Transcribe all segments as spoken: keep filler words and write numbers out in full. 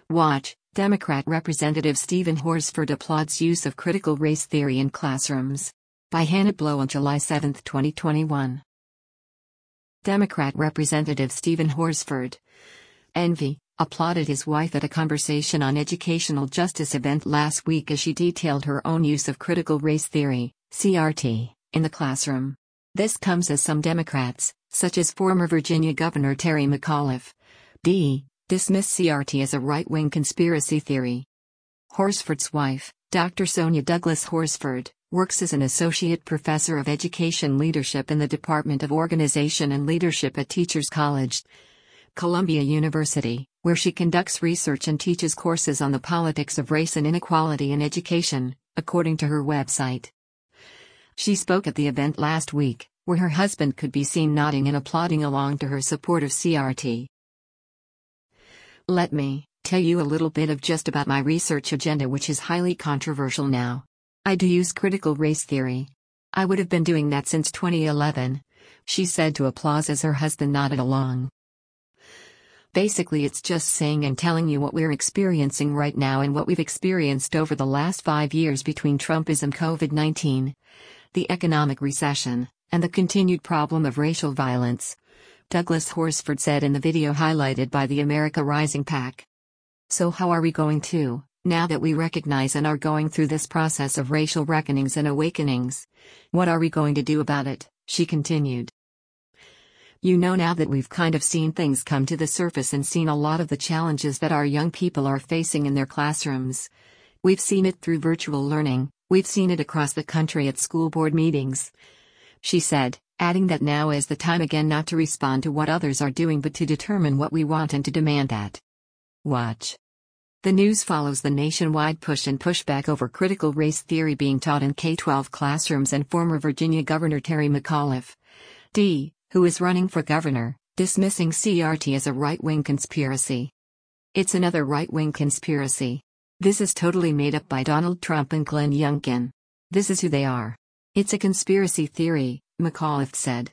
Watch, Democrat Representative Stephen Horsford applauds use of critical race theory in classrooms. By Hannah Blow on July seventh, twenty twenty-one. Democrat Representative Stephen Horsford, N V, applauded his wife at a conversation on educational justice event last week as she detailed her own use of critical race theory, C R T, in the classroom. This comes as some Democrats, such as former Virginia Governor Terry McAuliffe, D, dismiss C R T as a right-wing conspiracy theory. Horsford's wife, Doctor Sonia Douglas Horsford, works as an associate professor of education leadership in the Department of Organization and Leadership at Teachers College, Columbia University, where she conducts research and teaches courses on the politics of race and inequality in education, according to her website. She spoke at the event last week, where her husband could be seen nodding and applauding along to her support of C R T. Let me tell you a little bit of just about my research agenda, which is highly controversial now. I do use critical race theory. I would have been doing that since twenty eleven, she said to applause as her husband nodded along. Basically, it's just saying and telling you what we're experiencing right now and what we've experienced over the last five years between Trumpism, COVID nineteen, the economic recession, and the continued problem of racial violence, Douglas Horsford said in the video highlighted by the America Rising PAC. So how are we going to, now that we recognize and are going through this process of racial reckonings and awakenings, what are we going to do about it, she continued. You know, now that we've kind of seen things come to the surface and seen a lot of the challenges that our young people are facing in their classrooms. We've seen it through virtual learning, we've seen it across the country at school board meetings, she said, adding that now is the time again not to respond to what others are doing but to determine what we want and to demand that. Watch. The news follows the nationwide push and pushback over critical race theory being taught in K twelve classrooms and former Virginia Governor Terry McAuliffe, D, who is running for governor, dismissing C R T as a right-wing conspiracy. It's another right-wing conspiracy. This is totally made up by Donald Trump and Glenn Youngkin. This is who they are. It's a conspiracy theory, McAuliffe said.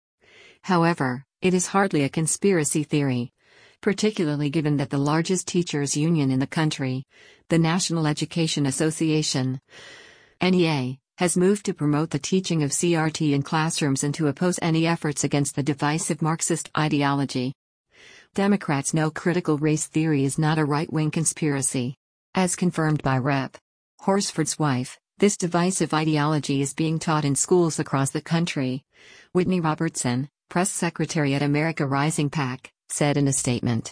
However, it is hardly a conspiracy theory, particularly given that the largest teachers' union in the country, the National Education Association, N E A, has moved to promote the teaching of C R T in classrooms and to oppose any efforts against the divisive Marxist ideology. Democrats know critical race theory is not a right-wing conspiracy. As confirmed by Representative Horsford's wife, this divisive ideology is being taught in schools across the country, Whitney Robertson, press secretary at America Rising PAC, said in a statement.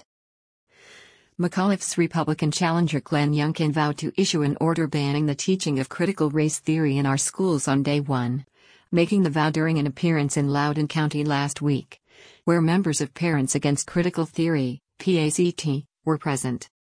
McAuliffe's Republican challenger Glenn Youngkin vowed to issue an order banning the teaching of critical race theory in our schools on day one, making the vow during an appearance in Loudoun County last week, where members of Parents Against Critical Theory, P A C T, were present.